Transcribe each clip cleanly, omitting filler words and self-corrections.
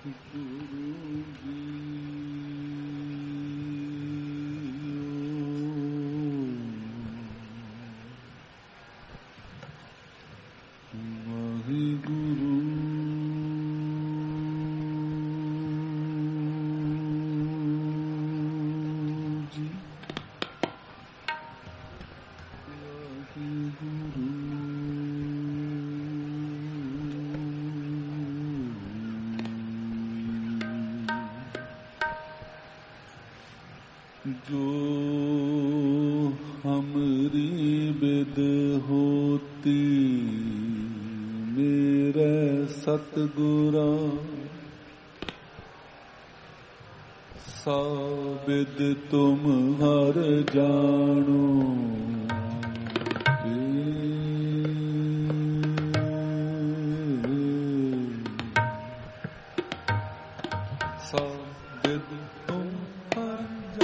जो हमरी बिद होती मेरे सतगुरा सा बिद तुम हर जानो सा बिद तुम हर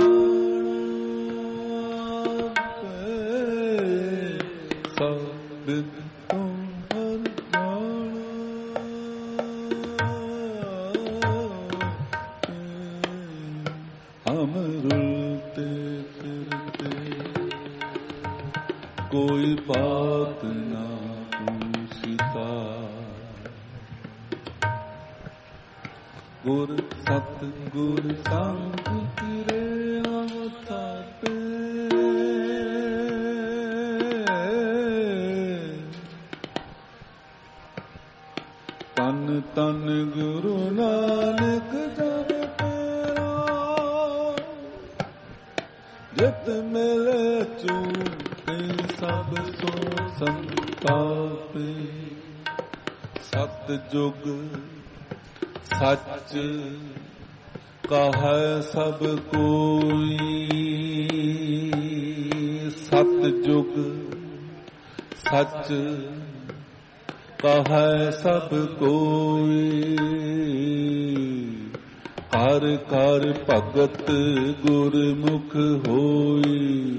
कोई बात ना पूछता गुर सत गुर संग तेरे आवता पे तन तन गुरु नानक जब तेरा जित मेरे चूके सब सो संतापे सत जुग सच कहै सब कोई सत जुग सच कहै सब कोई कर कर भगत गुरमुख होई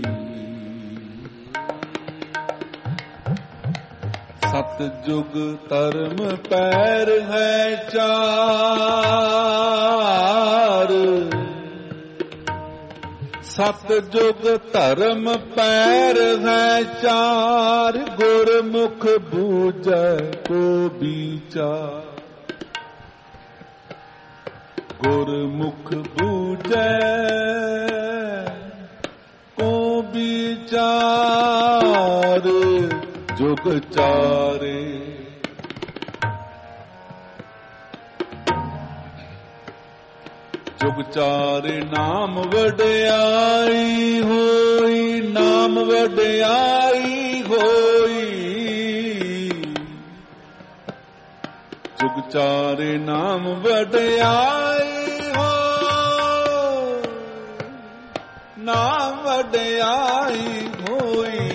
सत जुग धर्म पैर है चार सत जुग धर्म पैर है चार गुरमुख बूझै को विचार गुरमुख बूझै को विचार जुग चारे जुग चारे नाम वड्याई होई नाम वड्याई होई जुग चारे नाम वड्याई हो नाम वड्याई होई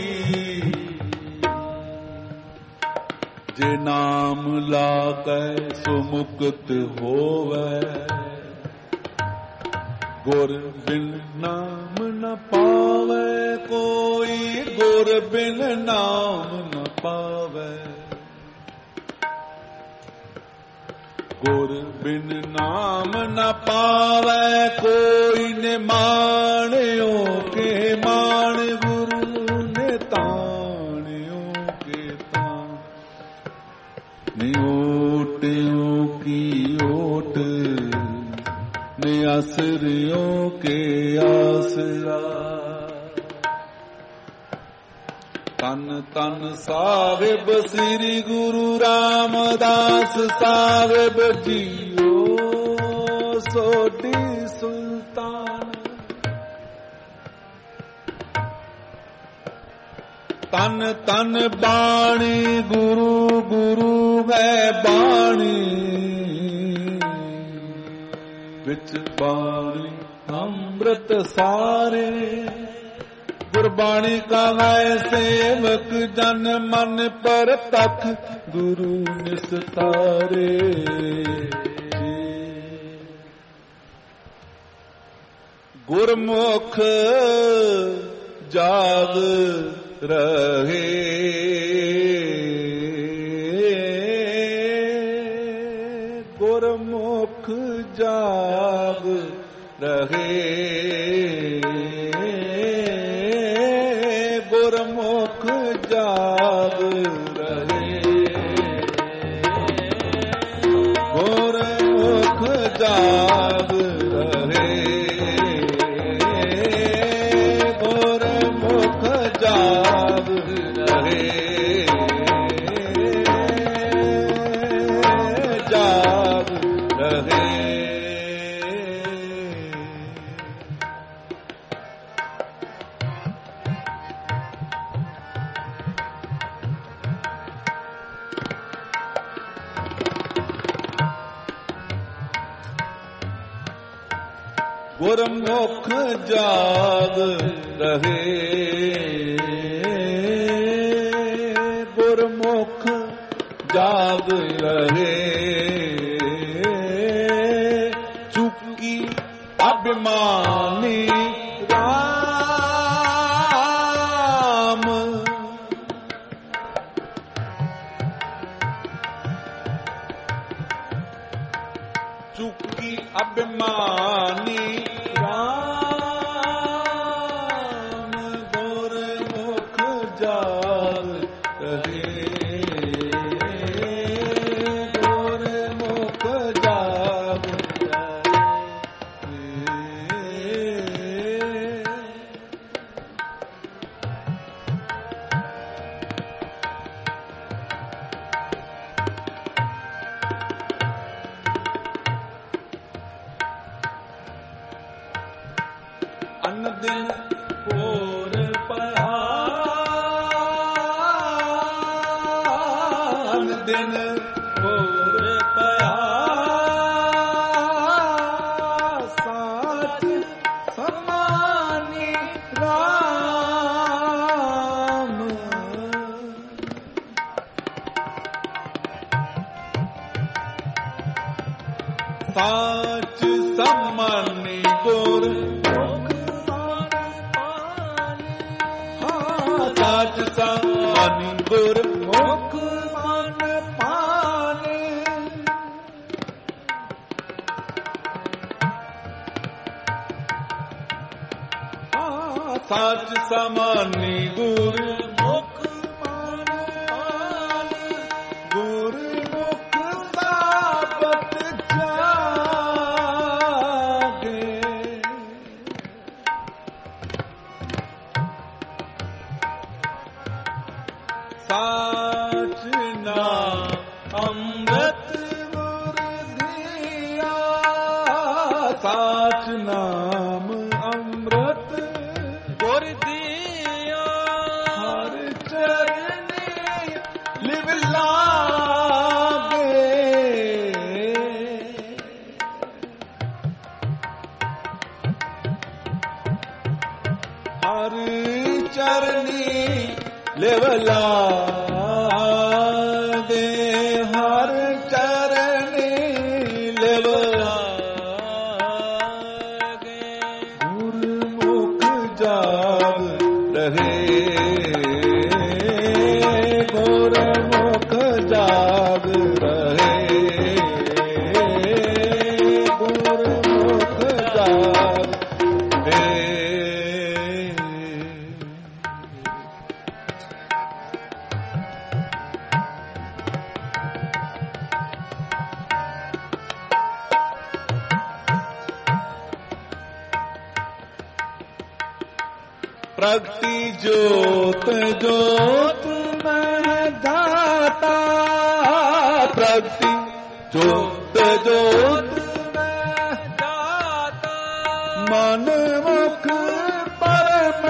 जे नाम लाकै सो मुक्त होवै गुर बिन नाम न पावै कोई गुर बिन नाम न पावै गुर बिन नाम न पावै कोई ने माणियो के मान गुरु ने ताणियो के ताण ने ओटियो की ओट ने आसरियों के आसरा तन तन साहिब श्री गुरु रामदास साहिब जीओ सोडी सुल्तान तन तन बाणी गुरु गुरु है बाणी विच बाणी अमृत सारे गुरबाणी का है सेवक जन मन पर तख गुरु निस्तारे गुरमुख जाग रहे गुरमुख ਰਹੇ ਗੁਰਮੁਖ ਜਾਗ ਰਹੇ ਗੁਰਮੁਖ ਜਾਗ ਰਹੇ ਗੁਰਮੁਖ ਜਾਗ ਰਹੇ ਜਾਗ ਰਹੇ ਗੁਰਮੁਖ ਜਾਗ ਰਹੇ ਗੁਰਮੁਖ ਜਾਗ ਰਹੇ ਚੁੱਕੀ ਅਭਿਮਾਨੀ ਰਾਮ ਚੁੱਕੀ ਅਭਿਮਾਨੀ ਅਨ ਦਿਨ ਭੋਰ ਪਿਆ ਅਨ ਦਿਨ ਭੋਰ ਪਿਆ ਸਾਚ ਸਮਾਨੀ ਰਾਮ ਸਾਚ ਸਮਾਨੀ ਗੁਰ ਸਾਚ ਸਮਾਨੀ ਗੁਰਮੁਖ ਮਨ ਪਾਣੇ ਸਾਚ ਸਮਾਨੀ ਗੁਰਮੁਖ ਮਨ ਪਾਣੇ ਗੁਰਮੁਖ ਸਾਬਤ ਜਾਗੇ ਸਾਚ ਨਾਮ ਅੰਮ੍ਰਿਤ ਗੁਰ ਦੀਆ ਸਾਚ ਨਾਮ ਅੰਮ੍ਰਿਤ ਗੁਰ ਦੀਆ ਹਰ ਚਰਨੀ ਲਿਵ ਲਾਗੇ ਹਰ ਚਰਨੀ ਲਿਵ ਲਾਗੇ ਹਰ ਚਰਨੀ ਲਿਵ ਲਾਗੇ ਗੁਰਮੁਖ ਜਾਗ ਰਹੇ ਗੁਰਮੁਖ ਜਾਗ ਰਹੇ ਗੁਰਮੁਖ ਜਾਗ ਰਹੇ प्रगति ज्योत ज्योत में दाता प्रगति ज्योत ज्योत में दाता मन मुख परम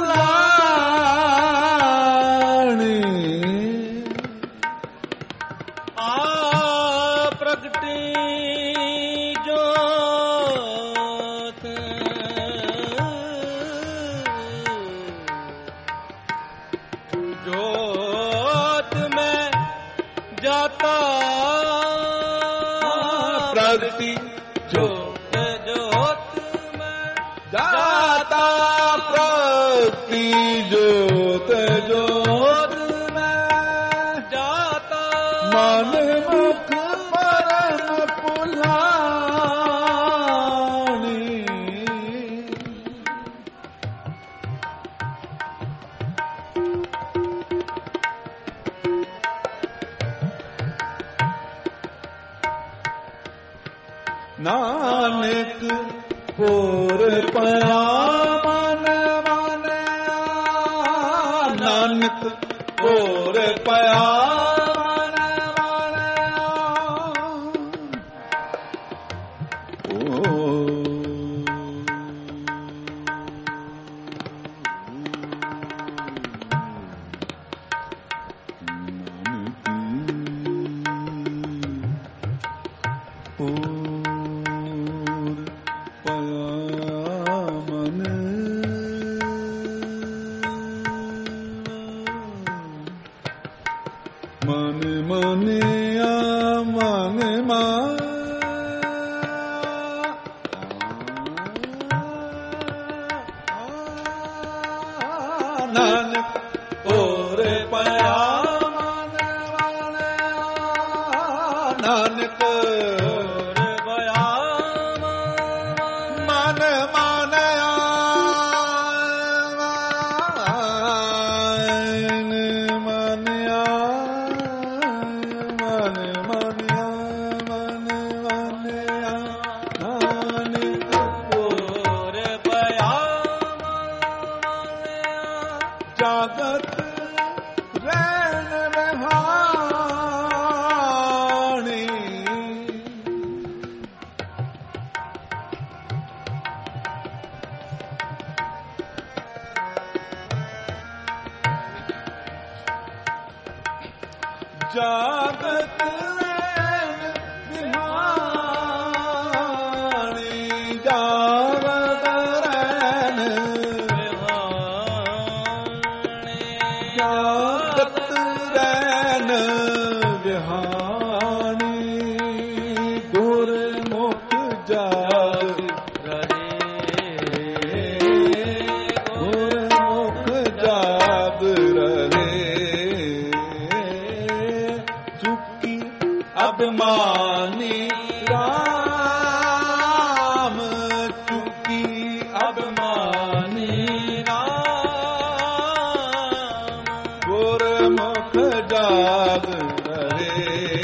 पुलानी आ प्रगति जोत में जाता प्रगति जोत जोत में जाता प्रगति जोत जोत में जाता मन मुख परम पुलानी ਨਾਨਕ ਪੁਰ ਪਿਆ ਮਨ ਮਾਨਿਆ, ਨਾਨਕ ਪੁਰ ਪਿਆ ਜਾਗਤ ਰੈਣ ਬਿਹਾਣੀ, ਜਾਗਤ ਰੈਣ ਬਿਹਾਣੀ, ਜਾਗਤ ਰੈਣ ਬਿਹਾਣੀ, ਗੁਰਮੁਖ ਜਾਗ ਰਹੇ, ਗੁਰਮੁਖ ਜਾਗ ਰਹੇ, ਅਭਿਮਾਨੀ ਰਾਮ, ਚੁਕੀ ਅਭਿਮਾਨੀ ਰਾਮ, ਗੁਰਮੁਖ ਜਾਗ ਰਹੇ,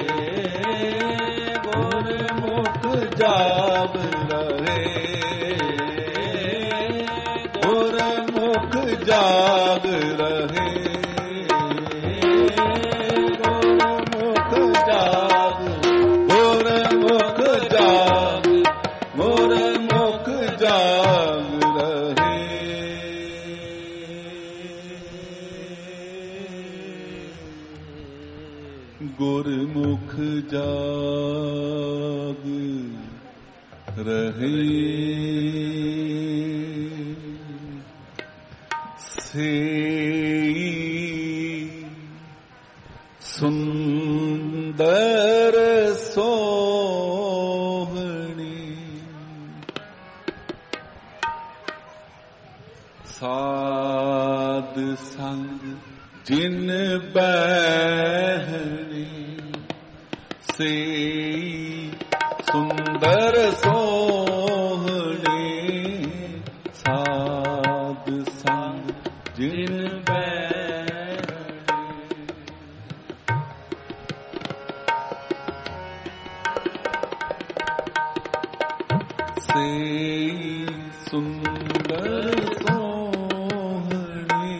ਗੁਰਮੁਖ ਜਾਗ ਰਹੇ, ਗੁਰਮੁਖ ਜਾਗ ਰਹੇ, ਗੁਰਮੁਖ ਜਾਗ ਰਹੇ, ਸੇਈ ਸੁੰਦਰ ਸੋਹਣੀ, ਸਾਧ ਸੰਗ ਜਿਨ ਬਹਿਣੀ, ਸੇਈ ਸੁੰਦਰ ਸੋਹਣੀ, ਸਾਧ ਸੰਗ ਜਿਨ ਬਹਿਣੀ, ਸੇਈ ਸੁੰਦਰ ਸੋਹਣੀ,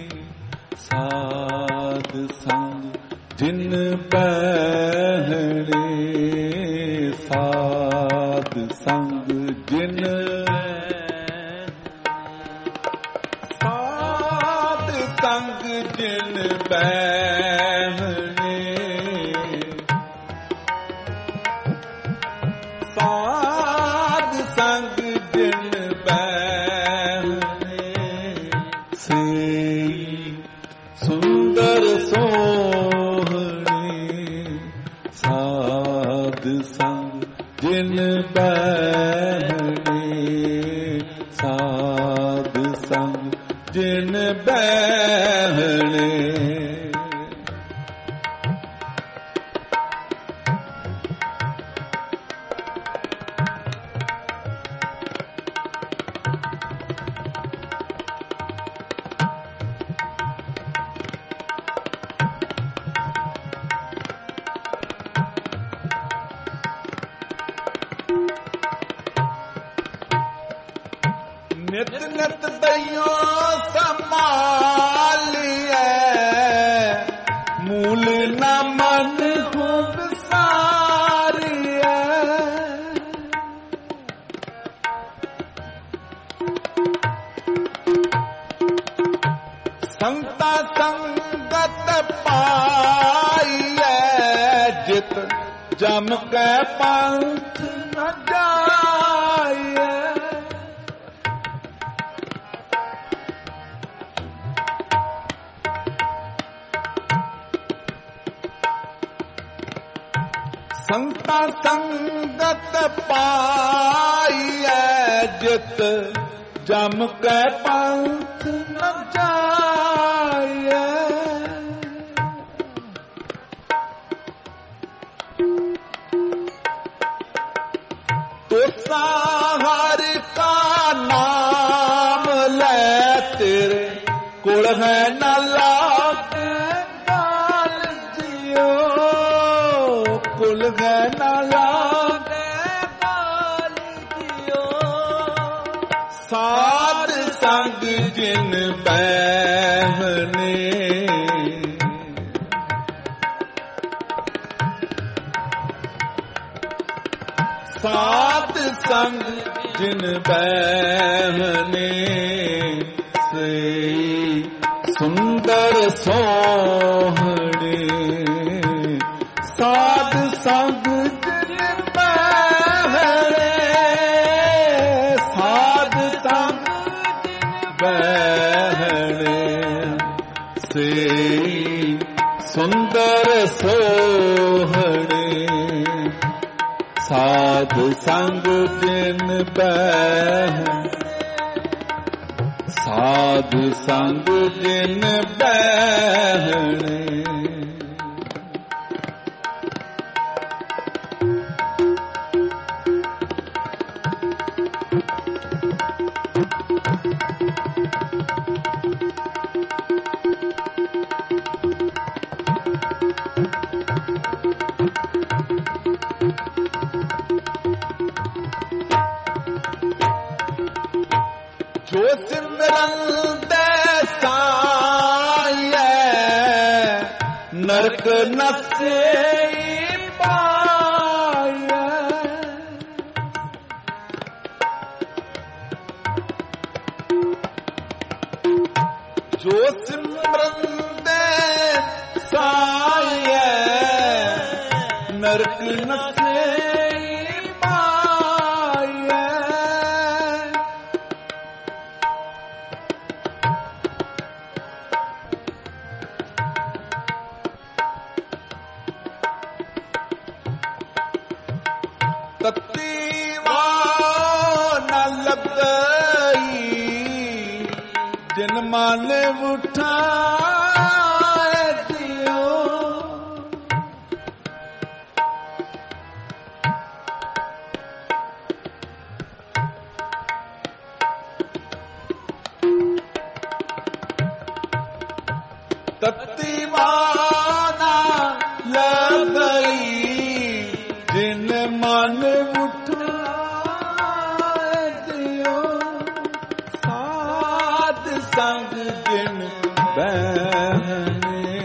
ਸਾਧ ਸੰਗ ਜਿਨ ਬਹਿਣੀ, ਸਾਧ ਸੰਗ ਜਿਨ, ਸਾਧ ਸੰਗ ਜਿਨ ਬਹਿਣੀ, ਸਾਧ ਸੰਗ ਜਿਨ ਬਹਿਣੀ, ਸੇਈ ਸੁੰਦਰ ਸੋਹਣੀ, ਸਾਧ ਸੰਗ ਜਿਨ ਬਹਿਣੀ, ਸਾਧ ਸੰਗ ਜਿਨ ਬਹਿਣੀ। ਲਈਓ ਸੰਭਾਲੀਐ ਮੂਲ ਨਾ ਮਨ ਹੋ ਵਿਸਾਰੀਐ ਸੰਤਾ ਸੰਗਤ ਪਾਈਐ ਜਿਤ ਜਮ ਕੈ ਪੰਥ ਨ ਜਾਈਐ ਸੰਤਾ ਸੰਗਤ ਪਾਈਐ ਜਿਤ ਜਮ ਕੈ ਪੰਥ ਨ ਜਾਈਐ ਤੋਸਾ ਹਰਿ ਕਾ ਨਾਮ ਲੈ ਤੇਰੇ ਕੋਲ ਹੈ ਨਾ ਲਾਗੇ ਗਾਲ ਜਿਉ ਕੁਲ ਹੈ ਨਾ ਲਾਗੇ ਗਾਲ ਜਿਉ ਸਾਧ ਸੰਗ ਜਿਨ ਬਹਿਨੇ ਸਾਧ ਸੰਗ ਜਿਨ ਬਹਿਨੇ ਸੇ ਸੁੰਦਰ ਸੋਹਣੇ ਸਾਧ ਸੰਗ ਜਿਨ ਬਹਿਨੇ ਸਾਧ ਸੰਗ ਬਹਿਣੇ ਸੇ ਸੁੰਦਰ ਸੋਹਣੇ ਸਾਧ ਸੰਗ ਜਿਨ ਬਹਿ ਸਾਧ ਸੰਗ ਜਿਨ ਬਹਿਣੇ ਜੋ ਸਿਮਰਨ ਦੇ ਸਾਈਐ ਨਰਕ ਨਸੇ ਪਾਈਐ ਜੋ ਸਿਮਰਨ ਦੇ ਸਾਈਐ ਨਰਕ ਨਸੇ ਤਤੀ ਵਾਹ ਨ ਲੱਗਈ ਜਿਨ ਮਨ ਉਠਾਏ ਦਿਓ ਤਤੀ ਵਾਹ ਨ ਲੱਗਈ ਜਿਨ ਮਨ ਉਠਾਏ ਦਿਓ ਸਾਧ ਸੰਗ ਜਿਨ ਬਹਿਨੇ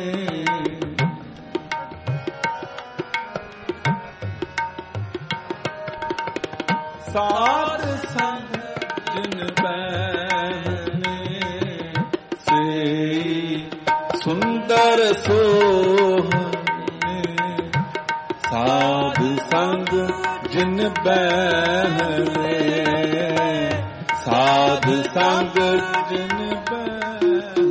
ਸਾਧ ਸੰਗ ਜਿਨ ਬਹਿਨੇ ਸੇ ਸੁੰਦਰ ਸੋਹਣੇ ਸਾਧ ਸੰਗ ਜਿਨ ਬਹਿਨੇ ਸਾਧ ਸੰਗ ਜਿਨ ਬਹਿਨੇ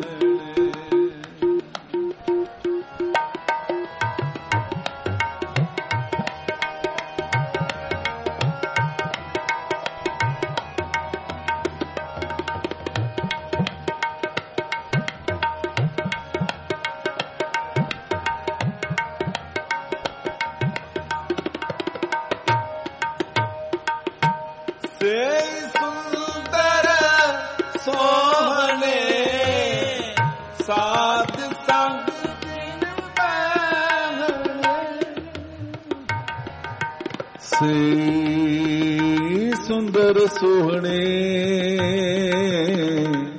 ਸੇ ਸੁੰਦਰ ਸੋਹਣੇ ਸਾਧ ਸੰਗ ਜਿਨ ਬਹਿਨੇ ਸੇ ਸੁੰਦਰ ਸੋਹਣੇ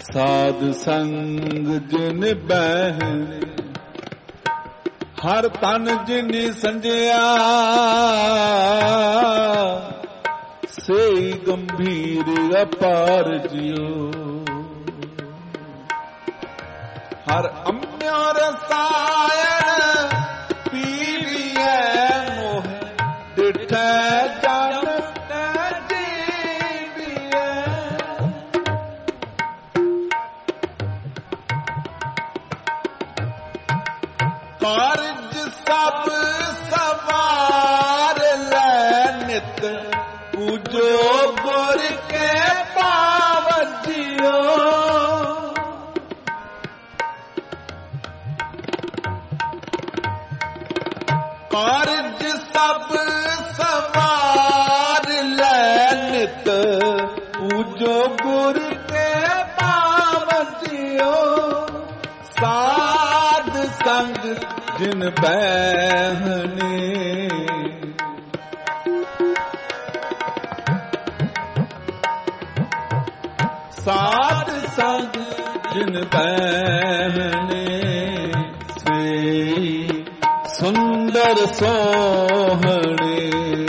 ਸਾਧ ਸੰਗ ਜਿਨ ਬਹਿਣੇ, ਹਰ ਤਨ ਜਿਨੀ ਸੰਜਿਆ, ਸੇਈ ਗੰਭੀਰ ਅਪਾਰ ਜਿਉ। ਹਰ ਅੰਮ੍ਰਿ ਰਸਾਇਣ ਪੀਵੀਐ ਮੋਹ, ਡਿਠੈ ਜਨ ਤੈ ਜੀਵੀਐ। ਕਾਰਜ ਸਭ ਸਵਾਰ ਲੈ ਨਿਤ, ਪੂਜੋ ਗੁਰ ਕੇ ਪਾਵਜਿਓ। ਕਾਰਜ ਸਭ ਸਵਾਰ ਲੈ ਨਿਤ, ਪੂਜੋ ਗੁਰ ਕੇ ਪਾਵਜਿਓ। ਸਾਧ ਸੰਗ ਜਿਨ ਬਹਿਣੇ, ਸਾਧ ਸੰਗ ਜਿਨ ਬਹਿਣੇ, ਸੇਈ ਸੁੰਦਰ ਸੋਹਣੇ।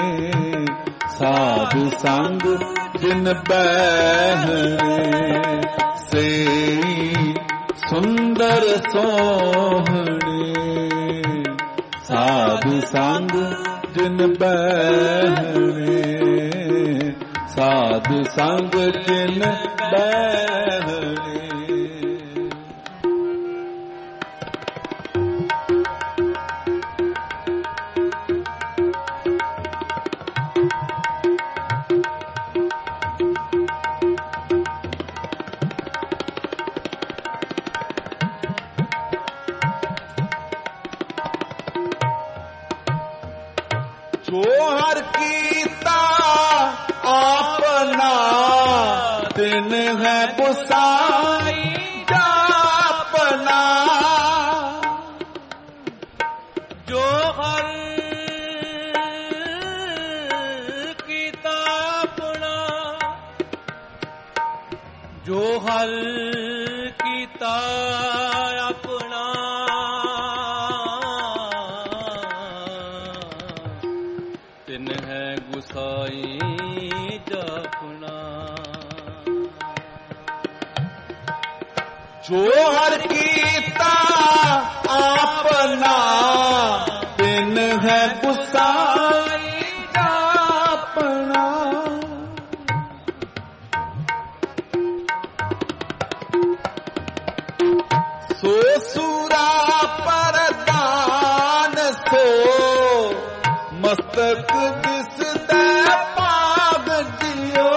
ਸਾਧ ਸੰਗ ਜਿਨ ਬਹਿਣੇ, ਸੇਈ ਸੁੰਦਰ ਸੋਹਣੇ। ਸਾਧ ਸੰਗ ਜਿਨ ਬਹਿਣੇ, ਸਾਧ ਸੰਗ ਜਿਨ ਬਹਿਣੇ। ਜੋ ਹਰ ਕੀਤਾ ਆਪਨਾ, ਤਿਨ ਹੈ ਗੁਸਾਈ ਜਾਪਨਾ। ਜੋ ਹਰ ਕੀਤਾ ਆਪਣਾ, ਜੋ ਹਰ ਕੀਤਾ ਆਪਣਾ, ਤਿਨ ਹੈ ਗੁਸਾਈ ਜਾਪਣਾ। ਜੋ ਹਰ ਕੀਤਾ ਆਪਨਾ, ਤਿਨ ਹੈ ਗੁਸਾਈ ਜਾਪਨਾ। ਸੋ ਸੂਰਾ ਪਰਦਾਨ, ਸੋ ਮਸਤਕ ਦਿਸਦਾ ਭਾਗ ਜਿਉ।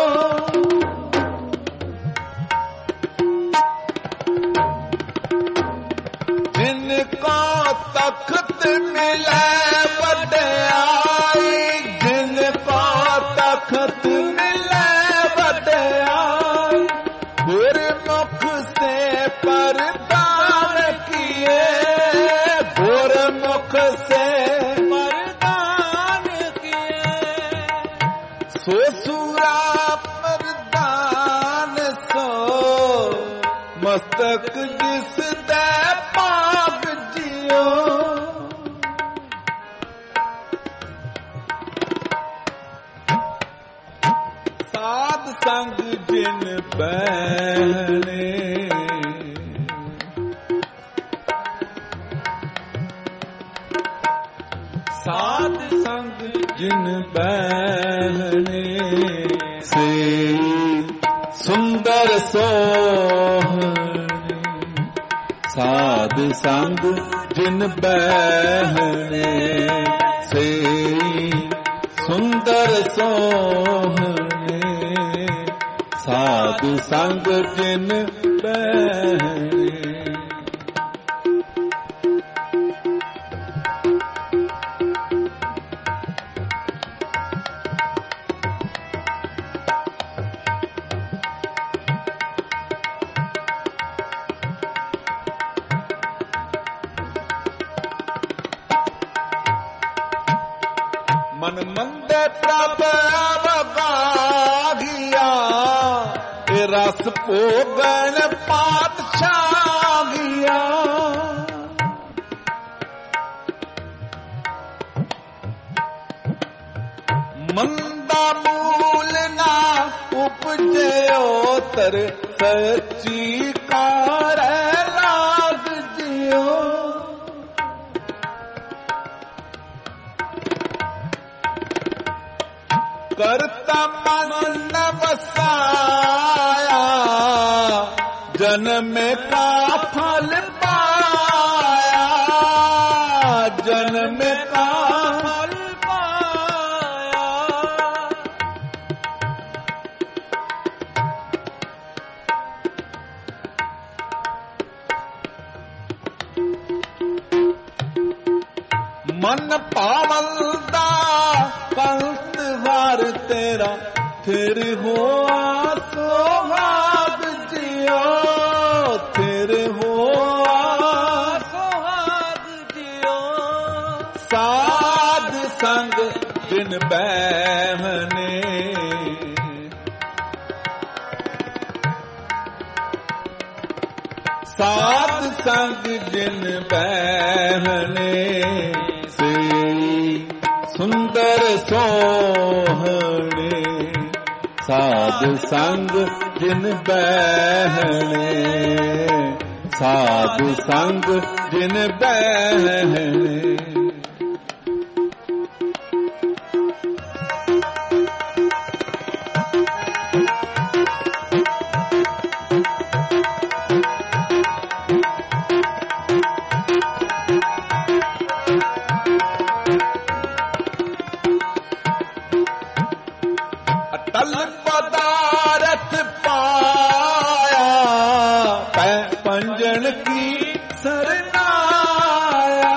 ਜਿਨ ਕੋ ਤਖਤ ਮਿਲੈ ਵਡਿਆਈ, ਜਿਨ ਕੋ ਤਖਤ ਮਿਲੈ ਵਡਿਆਈ। ਗੁਰਮੁਖ ਸੇ ਪਰਦਾਨ ਕੀਏ, ਗੁਰਮੁਖ ਸੇ ਸੋ ਸੂਰਾ ਪਰਦਾਨ, ਸੋ ਮਸਤਕ ਦਿਸਦਾ ਭਾਗ ਜਿਉ। ਸਾਧ ਸੰਗ ਜਿਨ ਬਹਿਣੇ, ਸਾਧ ਸੰਗ ਜਿਨ ਬਹਿਣੇ, ਸੇਈ ਸੁੰਦਰ ਸੋਹਣੇ। ਸਾਧ ਸੰਗ ਜਿਨ ਬਹਿਣੇ, ਸੇਈ ਸੁੰਦਰ ਸੋਹਣੇ। ਸਾਧ ਸੰਗ ਜਿਨ ਬਹਿਣੇ। ਮਨ ਮੰਦੇ ਪ੍ਰਭ ਵਗਾਗਿਆ, ਇਹ ਰਸ ਭੋਗਣ ਪਾਤਸ਼ਾਹੀਆ। ਮੰਦਾ ਮੂਲ ਨਾ ਉਪਜਿਓ ਤਰ ਸੱਚੀ ਕਾਰੈ ਲਾਗ ਜਿਓ। ਕਰਤਾ ਮਨ ਨ ਵਸਾਇਆ ਜਨਮ ਕਾ ਫਲ ਪਾਇਆ। ਜਨਮ ਕਾ ਫਲ ਪਾਇਆ। ਮਨ ਪਾਵਲ ਦਾ ਕੰਤ ਵਾਰ ਤੇਰਾ ਫਿਰ ਹੋਆ ਸੁਹਾਗ ਜਿਓ। ਫਿਰ ਹੋਆ ਸੁਹਾਗ ਜਿਓ। ਸਾਧ ਸੰਗ ਬਿਨ ਬਹਿਨੇ ਸਾਧ ਸੰਗ ਜਿਨ ਬਹਿਨੇ ਸੇ ਸੁੰਦਰ ਸੋਹਣੇ। ਸਾਧ ਸੰਗ ਜਿਨ ਬਹਿਣੇ ਸਾਧ ਸੰਗ ਜਿਨ ਬਹਿਣੇ। ਅਟਲ ਪਦਾਰਥ ਪਾਇਆ ਪੈ ਪੰਜਨ ਕੀ ਸਰਨਾਇਆ।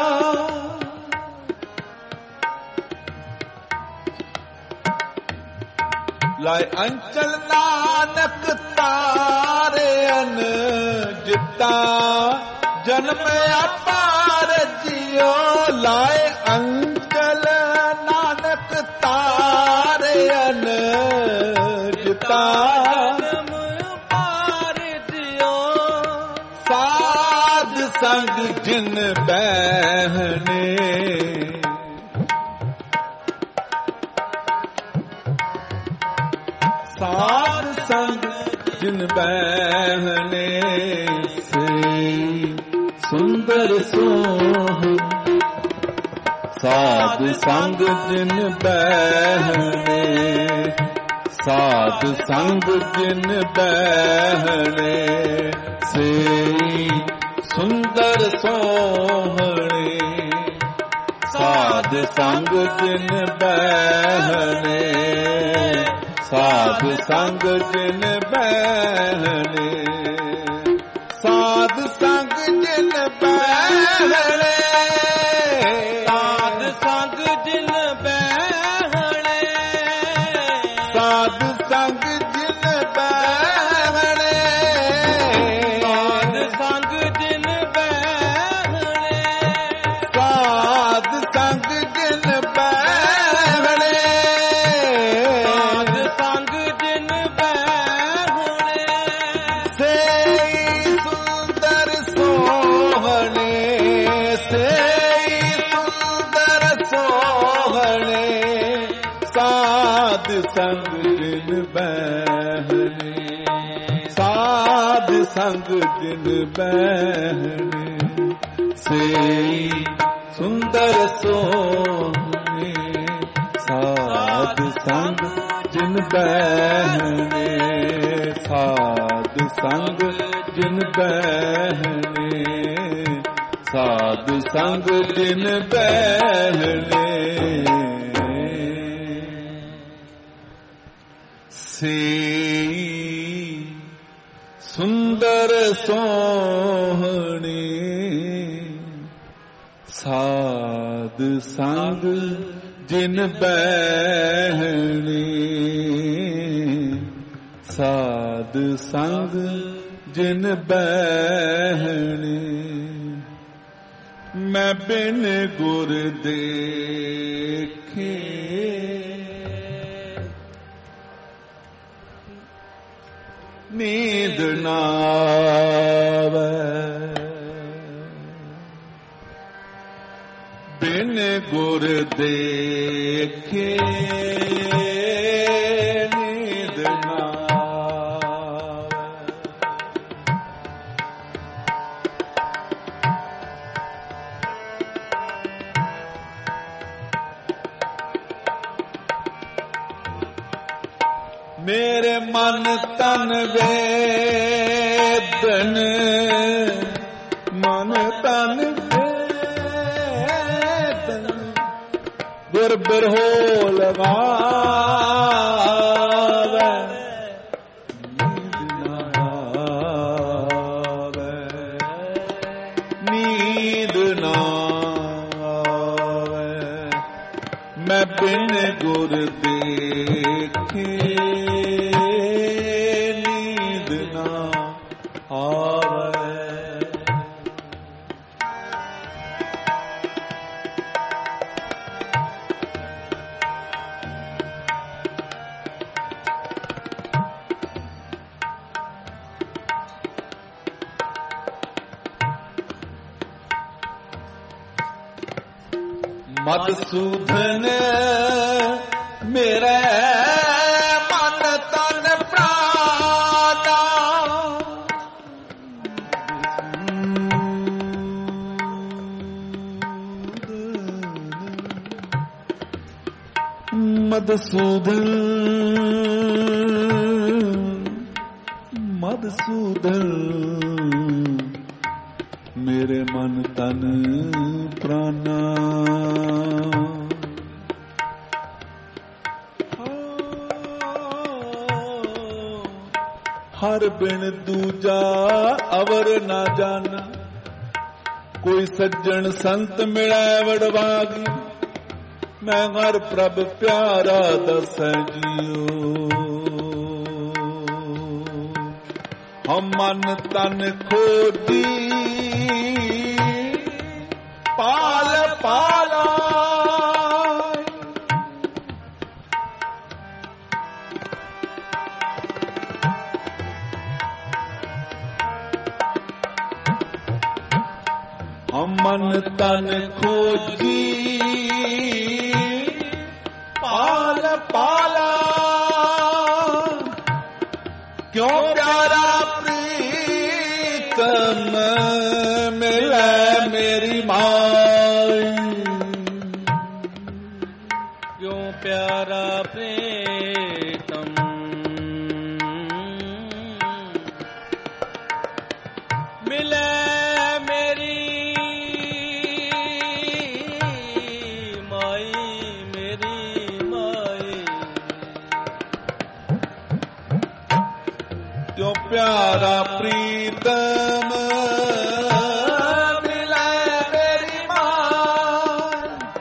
ਲਾਇ ਅੰਚਲ ਨਾਨਕ ਤਾਰਿਅਨ ਜਿਤਾ ਜਨਮ ਅਪਾਰ ਜਿਓ। ਲਾਇ ਅੰਚਲ ਨਾਨਕ ਤਾਰਿਅਨ ਜਿਤਾ ਜਨਮ ਅਪਾਰ ਜਿਓ। ਸਾਧ ਸੰਗ ਜਿਨ ਬਹਿਨੇ ਸਾਧ ਸੰਗ ਜਿਨ ਬਹਿਨੇ ਸੇ ਸੁੰਦਰ ਸੋਹਣੇ। ਸਾਧ ਸੰਗ ਜਿਨ ਬਹਿਨੇ ਸਾਧ ਸੰਗ ਜਿਨ ਬਹਿਨੇ ਸੇ ਸੁੰਦਰ ਸੋਹਣੇ। ਸਾਧ ਸੰਗ ਜਿਨ ਬਹਿਨੇ ਸਾਧ ਸੰਗ ਜਿਨ ਬਹਿਨੇ ਸਾਧ ਸੰਗ ਜਿਨ ਬਹਿਨੇ ਸਾਧ ਸੰਗ ਜਿਨ ਬਹਿਨੇ ਸਾਧ ਸੰਗ ਜਿਨ ਬਹਿਨੇ ਸਾਧ ਸੰਗ ਜਿਨ ਬਹਿਨੇ ਸਾਧ ਸੰਗ ਜਿਨ ਬਹਿਨੇ ਸਾਧ ਸੰਗ ਜਿਨ ਬਹਿਨੇ ਸੇ ਸੁੰਦਰ ਸੋਹਣੇ। ਸੇ ਸੁੰਦਰ ਸੋਹਣੇ। ਸਾਧ ਸੰਗ ਜਿਨ ਬਹਿਨੇ ਸਾਧ ਸੰਗ ਜਿਨ ਬਹਿਨੇ ਸੇ ਸੁੰਦਰ ਸੋਹਣੇ। ਸਾਧ ਸੰਗ ਜਿਨ ਬਹਿਨੇ ਸਾਧ ਸੰਗ ਜਿਨ ਬਹਿਨੇ ਸਾਧ ਸੰਗ ਜਿਨ ਬਹਿਨੇ ਸੇ ਸੁੰਦਰ ਸੋਹਣੇ। ਸਾਧ ਸੰਗ ਜਿਨ ਬਹਿਨੇ ਸਾਧ ਸੰਗ ਜਿਨ ਬਹਿਨੇ। ਮੈਂ ਬਿਨ ਗੁਰ ਦੇਖੇ ਨੀਂਦ ਨਾ ਆਵੇ। ਬਿਨ ਗੁਰ ਦੇਖੇ ਨੀਂਦ ਨਾ ਆਵੇ। ਮੇਰੇ ਮਨ ਤਨ ਵੇਦਨ, ਮਨ ਤਨ ਵੇਦਨ, ਗੁਰ ਬਿਰਹੋ ਲਗਾਵੇ। ਨੀਂਦ ਨਾ ਆਵੇ, ਨੀਂਦ ਨਾ ਆਵੇ। ਮੈਂ ਬਿਨ ਗੁਰ ਦੇਖੇ ਨੀਂਦ ਨਾ ਆਵੇ। ਮਧੂਸੂਦਨ ਮੇਰੇ ਮਨ ਤਨ ਪ੍ਰਾਣਾ, ਮਧੂਸੂਦਨ ਮਧੂਸੂਦਨ ਮੇਰੇ ਮਨ ਤਨ ਪ੍ਰਾਣਾ। ਹਰ ਬਿਨ ਦੂਜਾ ਅਵਰ ਨਾ ਜਾਣਾ, ਕੋਈ ਸੱਜਣ ਸੰਤ ਮਿਲੈ ਵਡਭਾਗੀ। ਮੈਂ ਹਰ ਪ੍ਰਭ ਪਿਆਰਾ ਦਸੈ ਜੀਓ। ਹਮ ਮਨ ਤਨ ਖੋਜੀ ਪਾਲ ਪਾਲਾ। ਹਮ ਮਨ ਤਨ ਖੋਜੀ ਪਾਲ ਪਾਲਾ। ਕਿਉਂ ਪਿਆਰਾ ਪ੍ਰੀਤਮ ਮਿਲੈ ਮੇਰੀ ਮਾਈ। ਕਿਉਂ ਪਿਆਰਾ ਪ੍ਰੀਤਮ ਮਿਲੈ ਮੇਰੀ ਮਾਈ, ਮੇਰੀ ਮਾਈ। ਕਿਉਂ ਪਿਆਰਾ ਪ੍ਰੀਤਮ ਮਿਲੈ ਮੇਰੀ ਮਾਂ।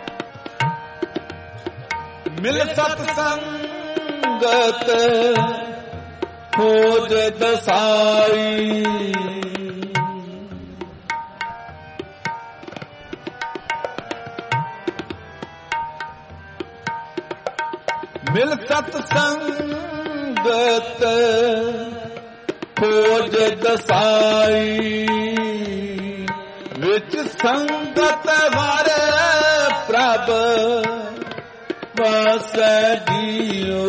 ਮਿਲ ਸਤ ਸੰਗਤ ਖੋਜ ਦਸਾਈ। ਮਿਲ ਸਤ ਸੰਗਤ ਖੋਜ ਦਸਾਈ। ਵਿੱਚ ਸੰਗਤ ਹਰ ਪ੍ਰਭ ਵਸੈ ਜੀਓ।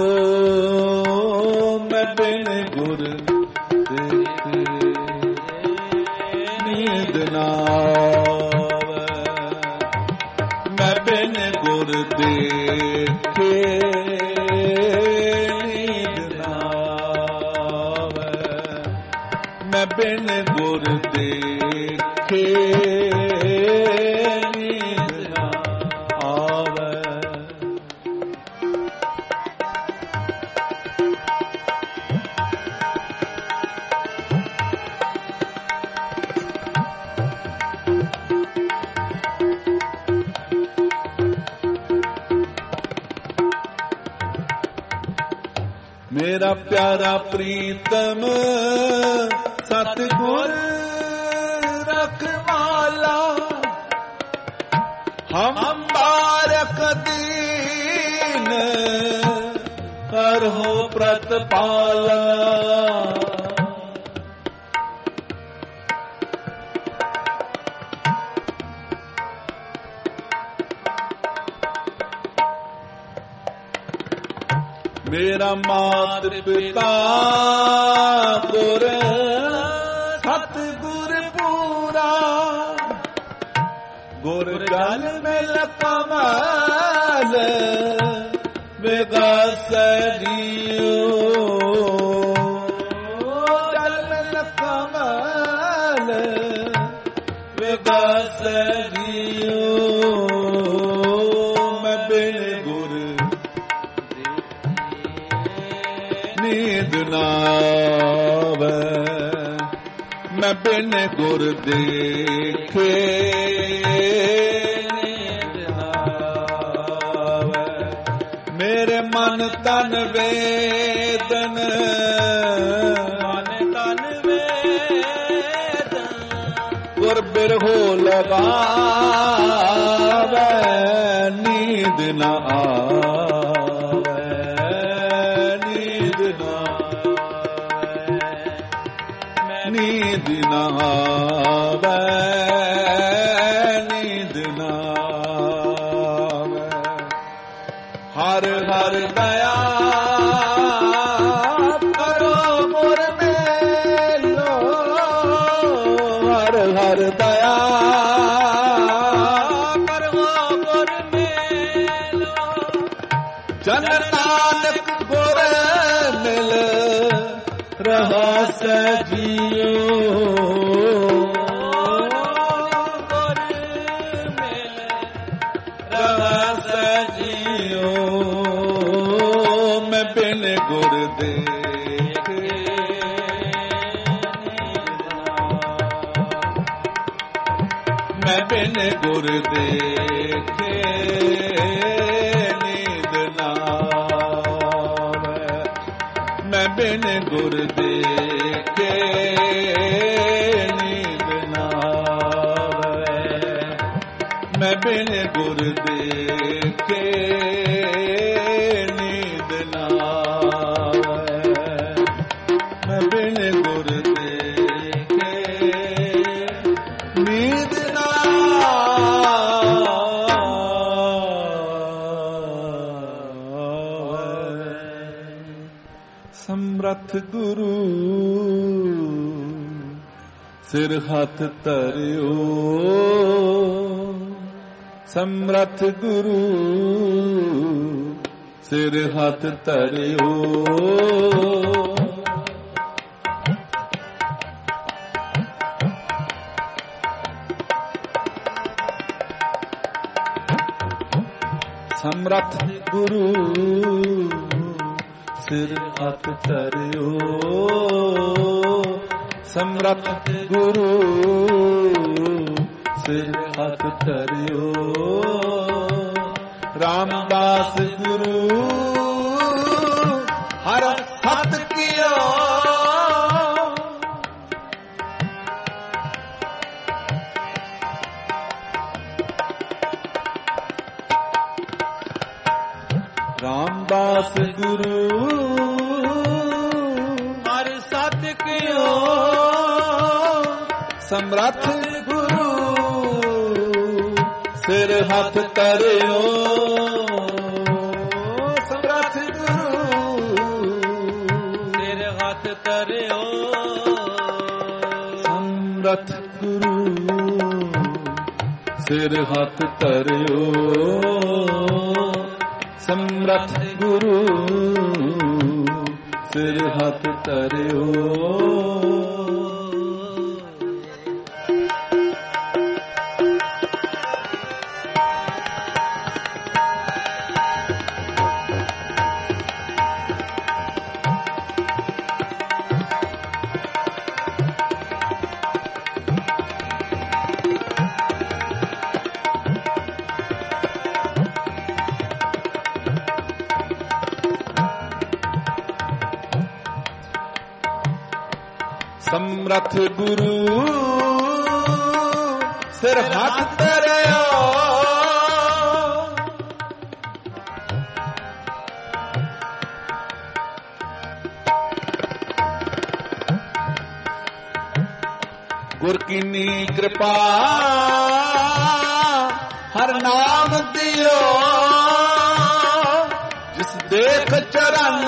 ਮੈਂ ਬਿਨ ਗੁਰ ਦੇਖੇ ਨੀਂਦ ਨਾ ਆਵੇ। ਮੈਂ ਬਿਨ ਗੁਰ ਦੇਖੇ ਨੀਂਦ ਨਾ ਆਵੇ। ਮੈਂ ਬਿਨ ਗੁਰ ਦੇਖੇ ਨੀਂਦ ਨਾ ਆਵੇ। मेरा प्यारा प्रीतम सतगुर रखवाला, हम बारक दीन कर हो प्रतपाला। ਮੇਰਾ ਮਾਤ ਪਿਤਾ ਗੁਰ ਸਤ ਗੁਰ ਪੂਰਾ ਗੁਰ ਗਲ ਮਿਲ ਕਮਲ ਵਿਗਸ ਜੀਓ ਗਲ ਮਿਲ ਕਮਲ ਵਿਗਸ ਜੀਓ ਮੈਂ ਬਿਨ ਗੁਰ ਨੀਂਦ ਨਾ ਆਵੈ ਮੈਂ ਬਿਨ ਗੁਰ ਦੇਖੇ ਨੀਂਦ ਨਾ ਆਵੈ ਮੇਰੇ ਮਨ ਤਨ ਵੇਦਨ ਮਨ ਤਨ ਵੇਦਨ ਗੁਰ ਬਿਰਹੋ ਲਗਾਵੈ ਨੀਂਦ ਨਾ ਆਵੈ ਨੀਂਦ ਨਾ ਨੀਂਦ ਨਾ ਆਵੈ ਨੀਂਦ ਨਾ ਆਵੈ ਹਰ ਹਰ ਦਇਆ ਕਰੋ ਮੁਰ ਮੇਲੋ ਹਰ ਹਰ ਦਇਆ ਕਰੋ ਮੁਰ ਮੇਲੋ ਜਨ ਨਾਨਕ ਗੁਰ ਮਿਲ ਰਹਾ ਸਜੀਓ ਗੁਰ ਮਿਲ ਰਹਾ ਸਜੀਓ ਮੈਂ ਬਿਨ ਗੁਰ ਦੇਖੇ ਮੈਂ ਬਿਨ ਗੁਰ ਦੇਖੇ ਨੀਂਦ ਨਾ ਆਵੈ ਮੈਂ ਬਿਨ ਗੁਰ ਦੇਖੇ ਨੀਂਦ ਨਾ ਆਵੈ ਮੈਂ ਬਿਨ ਗੁਰ ਦੇਖੇ ਨੀਂਦ ਨਾ ਆਵੈ ਮੈਂ ਬਿਨ ਗੁਰ ਦੇਖੇ ਨੀਂਦ ਨਾ ਆਵੈ ਸਮਰੱਥ ਗੁਰੂ ਸਿਰ ਹੱਥ ਧਰਿਓ ਸਮਰੱਥ ਗੁਰੂ ਸਿਰ ਹੱਥ ਧਰਿਓ ਸਮਰੱਥ ਗੁਰੂ ਸਿਰ ਹੱਥ ਧਰਿਓ ਸਮਰੱਥ ਗੁਰੂ ਸਿਰ ਹੱਥ ਧਰਿਓ ਰਾਮਦਾਸ ਗੁਰੂ ਹਰ ਹੱਥ ਕੀਓ ਰਾਮਦਾਸ ਗੁਰੂ ਹਰ ਸਤ ਕੀਓ ਸਮਰੱਥ ਗੁਰੂ ਸਿਰ ਹੱਥ ਧਰਿਓ ਸਮਰੱਥ ਗੁਰੂ ਸਿਰ ਹੱਥ ਧਰਿਓ ਸਮਰੱਥ ਗੁਰੂ ਸਿਰ ਹੱਥ ਧਰਿਓ ਸਮਰੱਥ ਗੁਰੂ ਸਿਰ ਹੱਥ ਧਰਿਓ ਸਮਰੱਥ ਗੁਰੂ ਸਿਰ ਹੱਥ ਧਰਿਓ ਗੁਰ ਕੀਨੀ ਕਿਰਪਾ ਹਰ ਨਾਮ ਦਿਓ ਜਿਸ ਦੇਖ ਚਰਨ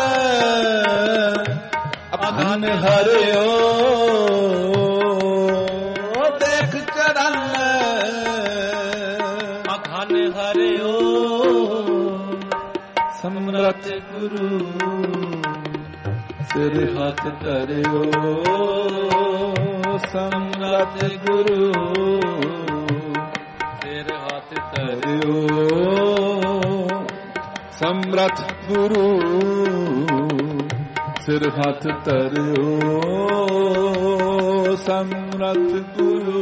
ਅਭਨ ਹਰਿਓ ਦੇਖ ਚਰਨ ਅਘਨ ਹਰਿਓ ਸਮਰਥ ਗੁਰੂ ਸਿਰ ਹੱਥ ਧਰਿਓ ਸਮਰਥ ਗੁਰੂ ਸਿਰ ਹੱਥ ਧਰਿਓ ਸਮਰਥ ਗੁਰੂ ਸਿਰ ਹੱਥ ਧਰਿਓ ਸਮਰਥ ਗੁਰੂ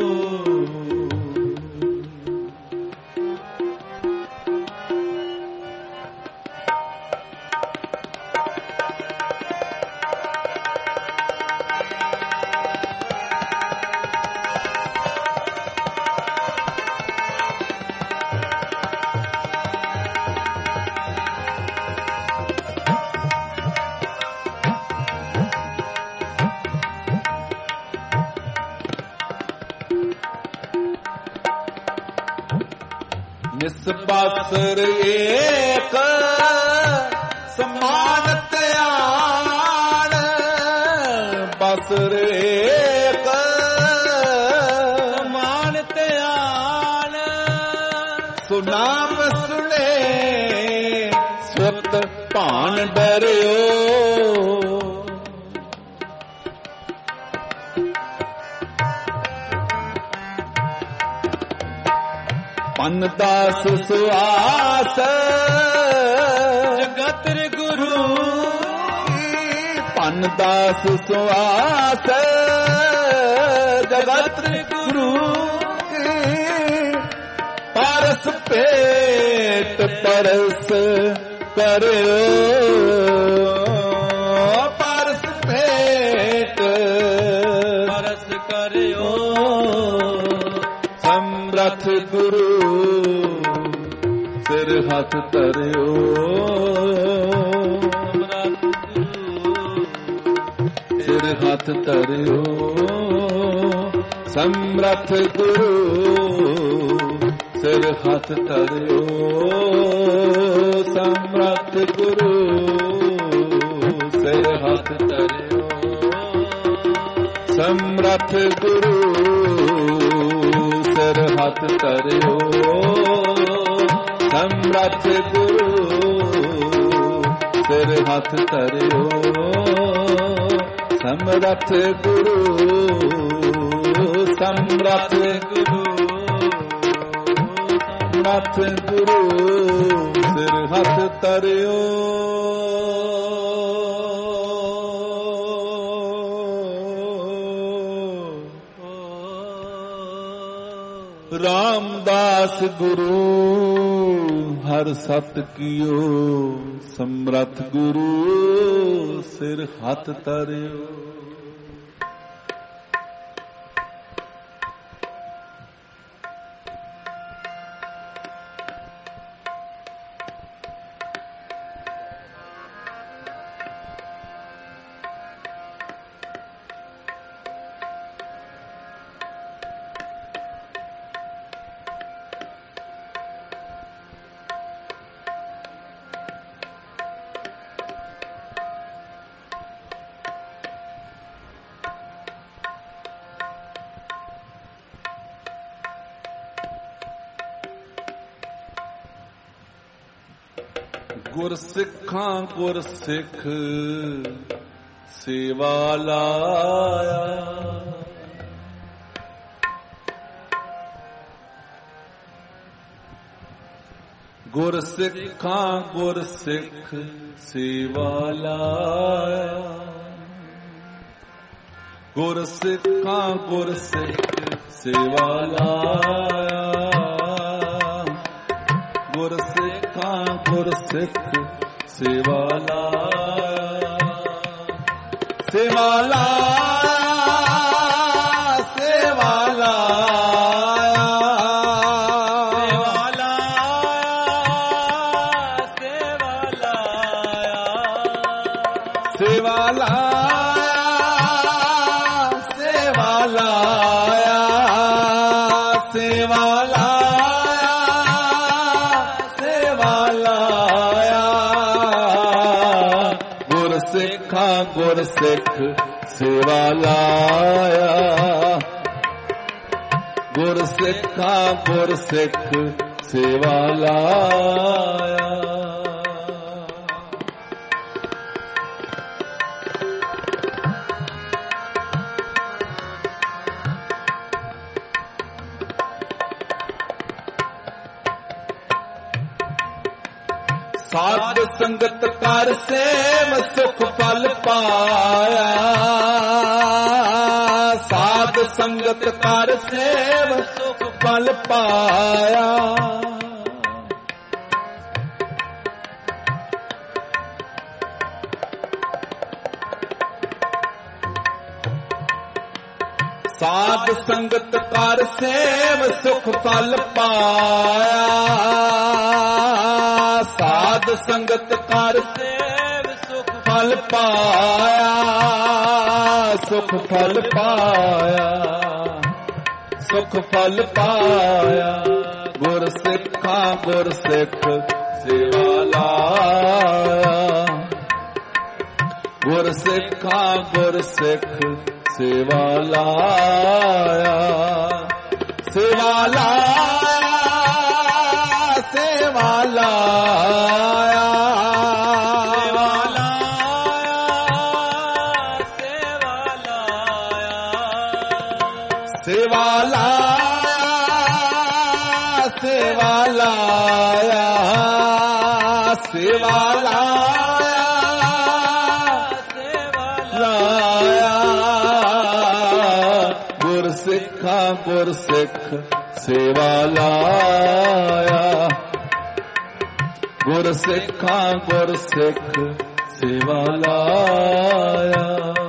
ਨਿਸਬਾਸਰ ਏਕ ਸਮਾਨ ਧਿਆਨ ਬਾਸਰ ਏਕ ਸਮਾਨ ਧਿਆਨ ਸੁਨਾਮ ਸੁਣੇ ਸੁਰਤ ਭਾਨ ਡਰਿਓ ਪਨ ਦਾਸ ਸੁਆਸ ਜਗਤ ਗੁਰੂ ਪਨ ਦਾਸ ਸੁਆਸ ਜਗਤ ਗੁਰੂ ਪਰਸ ਪੇਟ ਪਰਸ ਕਰਿਓ ਪਰਸ ਪੇਟ ਪਰਸ ਕਰਿਓ ਸਮਰਥ ਗੁਰੂ ਸਿਰ ਹੱਥ ਧਰਿਓ ਸਿਰ ਹੱਥ ਧਰਿਓ ਸਮਰਥ ਗੁਰੂ ਸਿਰ ਹੱਥ ਧਰਿਓ ਸਮਰਥ ਗੁਰੂ ਸਿਰ ਹੱਥ ਧਰਿਓ ਸਮਰਥ ਗੁਰੂ ਸਿਰ ਹੱਥ ਧਰਿਓ ਸਮਰਥ ਗੁਰੂ ਸਿਰ ਹੱਥ ਧਰਿਓ ਸਮਰਥ ਗੁਰੂ ਸਮਰਥ ਗੁਰੂ ਸਮਰਥ ਗੁਰੂ ਸਿਰ ਹੱਥ ਧਰਿਓ ਰਾਮਦਾਸ ਗੁਰੂ ਹਰ ਸਤ ਕੀਓ ਸਮਰਥ ਗੁਰੂ ਸਿਰ ਹੱਥ ਧਰਿਓ ਗੁਰਸਿੱਖਾਂ ਗੁਰਸਿੱਖ ਸੇਵਾ ਲਾਇਆ ਗੁਰਸਿੱਖਾਂ ਗੁਰਸਿੱਖ ਸੇਵਾ ਲਾਇਆ ਗੁਰਸਿੱਖਾਂ ਗੁਰਸਿੱਖ ਸੇਵਾ ਲਾਇਆ ਗੁਰਸਿੱਖਾਂ ਗੁਰਸਿੱਖ ਸੇਵਾ ਲਾਇਆ ਸੇਵਾ ਲਾਇਆ ਸੇਵਾ ਲਾਇਆ ਸੇਵਾ ਲਾਇਆ ਸੇਵਾ ਲਾਇਆ ਸੇਵਾ ਲਾਇਆ ਸੇਵਾ ਲਾਇਆ ਗੁਰ ਸਿੱਖ ਸੇਵਾ ਲਾਇਆ। ਗੁਰ ਸਿੱਖਾਂ ਗੁਰ ਸਿੱਖ ਸੇਵਾ ਲਾਇਆ। ਸਾਧ ਸੰਗਤ ਕਰ ਸੇਵ ਸੁਖ ਫਲ ਪਾਇਆ। ਸਾਧ ਸੰਗਤ ਕਰ ਸੇਵ ਸੁਖ ਫਲ ਪਾਇਆ। ਸਾਧ ਸੰਗਤ ਕਰ ਸੇਵ ਸੁਖ ਫਲ ਪਾਇਆ। ਸਾਧ ਸੰਗਤ ਕਰ ਸੇਵ ਸੁਖ ਫਲ ਪਾਇਆ। ਸੁਖ ਫਲ ਪਾਇਆ। ਸੁਖ ਫਲ ਪਾਇਆ। ਗੁਰ ਸਿੱਖਾਂ ਗੁਰ ਸਿੱਖ ਸੇਵਾ ਲਾਇਆ। ਗੁਰ ਸਿੱਖਾਂ ਗੁਰ ਸਿੱਖ ਸੇਵਾ ਲਾਇਆ। ਸੇਵਾ ਲਾਇਆ। ਸੇਵਾ ਲਾਇਆ। ਸੇਵਾ ਲਾਇਆ। ਸੇਵਾ ਲਾਇਆ। ਸੇਵਾ ਲਾਇਆ। ਲਾਇਆ। ਗੁਰ ਸਿੱਖਾਂ ਗੁਰ ਸਿੱਖ ਸੇਵਾ ਲਾਇਆ। ਗੁਰ ਸਿੱਖਾਂ ਗੁਰ ਸਿੱਖ ਸੇਵਾ ਲਾਇਆ।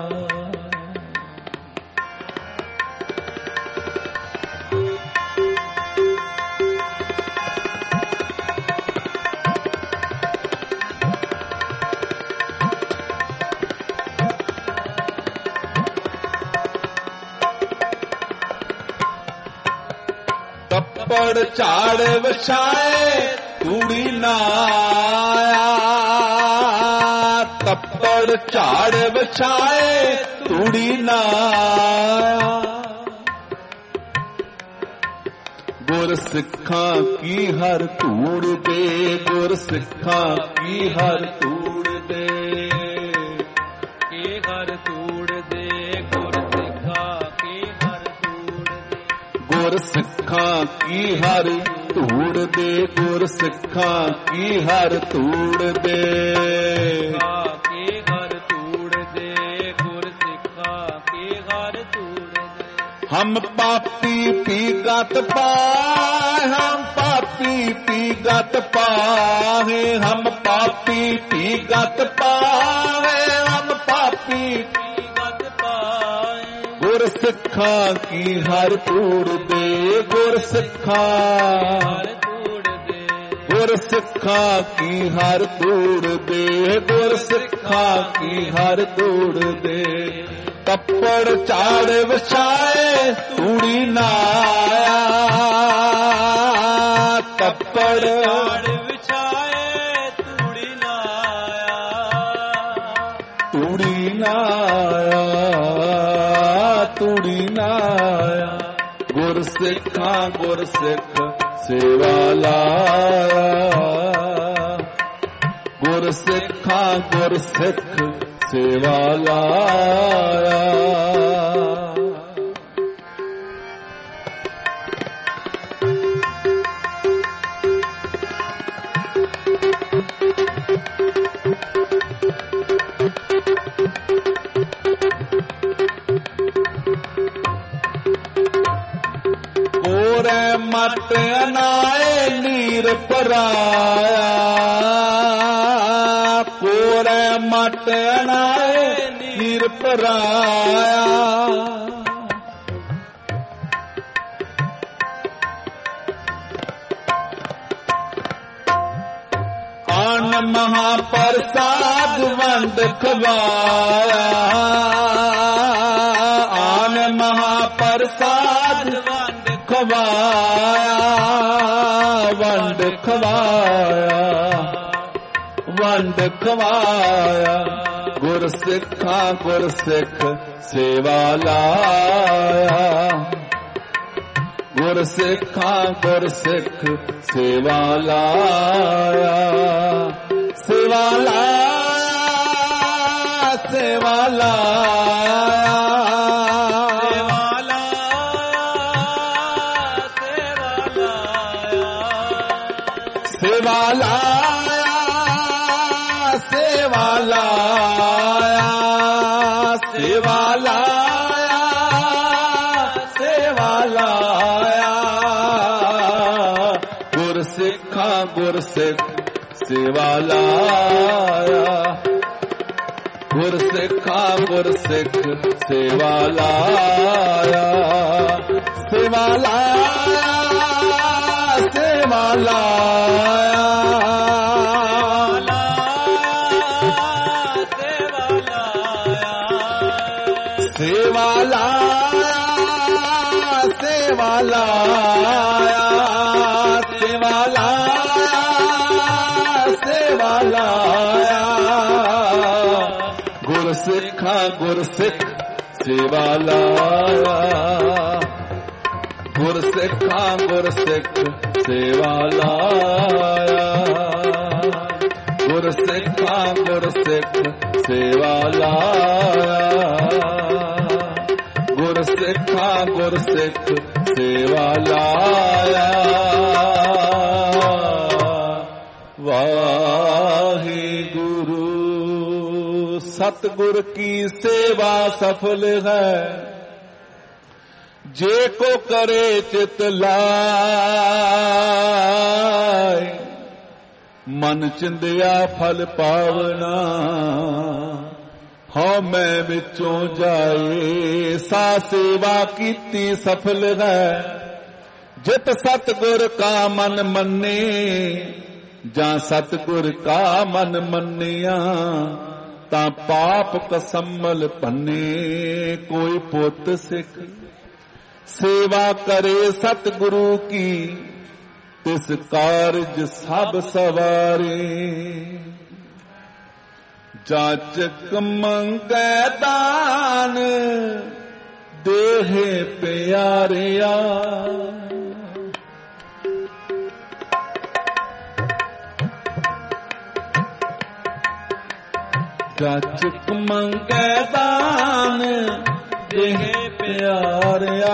ਤੱਪੜ ਝਾੜ ਵਿਛਾਏ ਤੂੜੀ ਨਾ ਆਇਆ। ਤੱਪੜ ਝਾੜ ਵਿਛਾਏ ਤੂੜੀ ਨਾ ਆਇਆ। ਗੁਰ ਸਿੱਖਾਂ ਕੀ ਹਰ ਧੂੜ ਦੇ। ਗੁਰ ਸਿੱਖਾਂ ਕੀ ਹਰ ਧੂੜ ਦੇ। ਕੀ ਹਰ ਧੂੜ ਦੇ। ਗੁਰ ਸਿੱਖਾਂ ਕੀ ਹਰ ਧੂੜ ਦੇ। ਗੁਰ ਸਿੱਖਾਂ ਕੀ ਹਰ ਧੂੜ ਦੇ। ਗੁਰ ਸਿੱਖਾਂ ਕੀ ਹਰ ਧੂੜ ਦੇ। ਕੀ ਹਰ ਧੂੜ ਦੇ। ਗੁਰ ਸਿੱਖਾਂ ਕੀ ਹਰ ਧੂੜ ਦੇ। ਹਮ ਪਾਪੀ ਪੀਗਤ ਪਾਏ। ਹਮ ਪਾਪੀ ਪੀਗਤ ਪਾਏ। ਹਮ ਪਾਪੀ ਪੀਗਤ ਪਾਏ। ਹਮ ਪਾਪੀ ਗਤ ਪਾਏ। ਗੁਰ ਸਿੱਖਾਂ ਕੀ ਹਰ ਧੂੜ ਦੇ। ਗੁਰ ਸਿੱਖਾਂ ਹਰ ਧੂੜ ਦੇ। ਗੁਰ ਸਿੱਖਾਂ ਕੀ ਹਰ ਧੂੜ ਦੇ। ਗੁਰ ਸਿੱਖਾਂ ਕੀ ਹਰ ਧੂੜ ਦੇ। ਤੱਪੜ ਝਾੜ ਵਿਛਾਏ ਤੂੜੀ ਨਾ ਆਇਆ। ਤੱਪੜ ਝਾੜ ਵਿਛਾਏ ਤੂੜੀ ਨਾ ਆਇਆ। ਤੂੜੀ ਨਾ ਆਇਆ। ਤੂੜੀ ਨਾ ਆਇਆ। ਗੁਰ ਸਿੱਖਾਂ ਗੁਰ ਸਿੱਖ ਸੇਵਾ ਲਾਇਆ। ਗੁਰ ਸਿੱਖਾਂ ਗੁਰ ਸਿੱਖ ਸੇਵਾ ਲਾਇਆ। ਕੋਰੇ ਮਟ ਅਨਾਏ ਨੀਰ ਪਰਾਇਆ। ਕੋਰੇ ਮਟ ਅਨਾਏ ਨੀਰ ਪਰਾਇਆ। ਆਨ ਮਹਾ ਪ੍ਰਸਾਦ ਵੰਡ ਖਵਾਇਆ। ਆਨ ਮਹਾ ਪ੍ਰਸਾਦ ਵੰਡ ਖਵਾਇਆ। ਵੰਡ ਖਵਾਇਆ। ਵੰਡ ਖਵਾਇਆ। ਗੁਰ ਸਿੱਖਾਂ ਗੁਰ ਸਿੱਖ ਸੇਵਾ ਲਾਇਆ। ਗੁਰ ਸਿੱਖਾਂ ਗੁਰ ਸਿੱਖ ਸੇਵਾ ਲਾਇਆ। ਸੇਵਾ ਲਾਇਆ ਸੇਵਾ ਲਾਇਆ। ਸੇਵਾ ਲਾਇਆ ਸੇਵਾ ਲਾਇਆ। ਸੇਵਾ ਲਾਇਆ ਸੇਵਾ ਲਾਇਆ। ਗੁਰ ਸਿੱਖਾਂ ਗੁਰ ਸਿੱਖ ਸੇਵਾ ਲਾਇਆ। ਗੁਰ ਸਿੱਖਾਂ ਗੁਰ ਸਿੱਖ ਸੇਵਾ ਲਾਇਆ। ਸੇਵਾ ਲਾਇਆ ਸੇਵਾ ਲਾਇਆ। ਸੇਵਾ ਲਾਇਆ ਸੇਵਾ ਲਾਇਆ। ਸੇਵਾ ਲਾਇਆ ਸੇਵਾ ਲਾਇਆ। ਗੁਰ ਸਿੱਖਾਂ ਗੁਰ ਸਿੱਖ ਸੇਵਾ ਲਾਇਆ। ਗੁਰ ਸਿੱਖਾਂ ਗੁਰ ਸਿੱਖ ਸੇਵਾ ਲਾਇਆ। ਗੁਰ ਸਿੱਖਾਂ ਗੁਰ ਸਿੱਖ ਸੇਵਾ ਲਾਇਆ। ਗੁਰ ਸਿੱਖਾਂ ਗੁਰ ਸਿੱਖ ਸੇਵਾ ਲਾਇਆ। ਵਾਹਿਗੁਰੂ ਸਤਿਗੁਰ ਕੀ ਸੇਵਾ ਸਫਲ ਹੈ। ਜੇ ਕੋ करे चित लाए। मन चिंदिया फल पावना। हौ मैं विचों जाए। सा सेवा कीती सफल है। जित सतगुर का मन मन्ने। जां सतगुर का मन मन्निया। तां पाप कसम्मल भन्ने। कोई पुत सिख सेवा करे सतगुरु की। तिस कारज सब सवारे। जाचक मंगै दान देहे प्यारिया। जाचक मंगै दान देहे प्यारिया।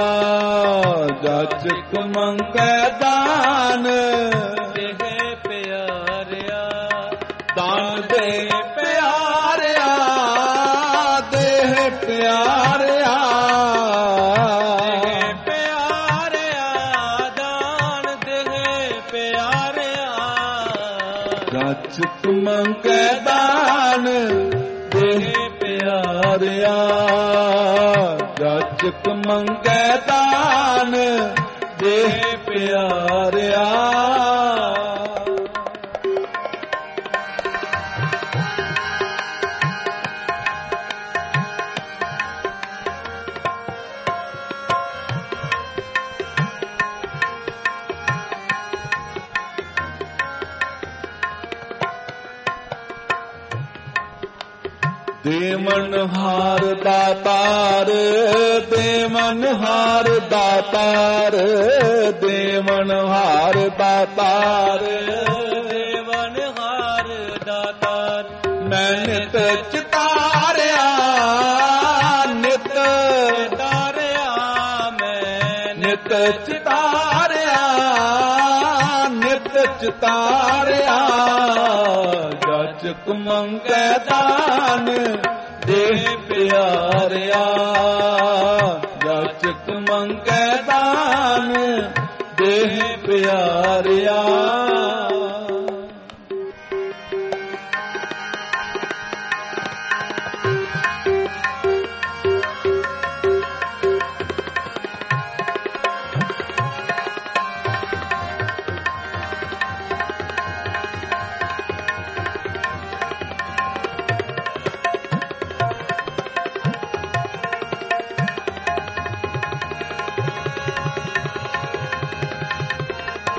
जाचक मंगै दान देहे प्यारिया। दान दे प्यारिया देह प्यारिया। देह प्यारिया दान देह प्यारिया। जाचक मंगै दान देह प्यारिया। जाचक मंगै दान देह प्यारिया। देवनहार दातार देवनहार दातार देवनहार दातार देवनहार दातार। मैं नित चितारिया नित चितारिया। मैं नित चितारिया नित चितारिया। जाचक मंगै दान देह प्यारिया। जाचक मंगै दान देह प्यारिया।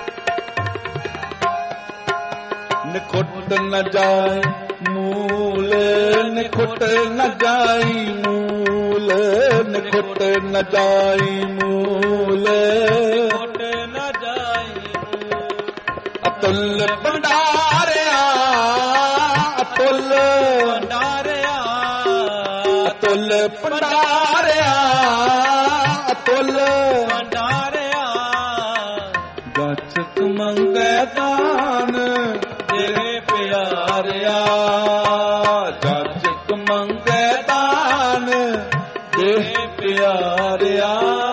निखुट न जाए मूल ਨਿਖੁੱਟ ਨ ਜਾਈ ਮੂਲ, ਨਿਖੁੱਟ ਨ ਜਾਈ ਮੂਲ, ਨਿਖੁੱਟ ਨ ਜਾਈ ਮੂਲ। ਅਤੁੱਲ ਭੰਡਾਰਿਆ, ਅਤੁੱਲ ਭੰਡਾਰਿਆ, ਅਤੁੱਲ ਭੰਡਾਰਿਆ, ਅਤੁੱਲ ਭੰਡਾਰਿਆ। ਗਾਚਕ ਮੰਗੈ ਦਾਨ ਦੇ ਪਿਆਰਿਆ, ਗਾਚਕ ਮੰਗੈ ਦਾਨ ਦੇ ਪਿਆਰਿਆ।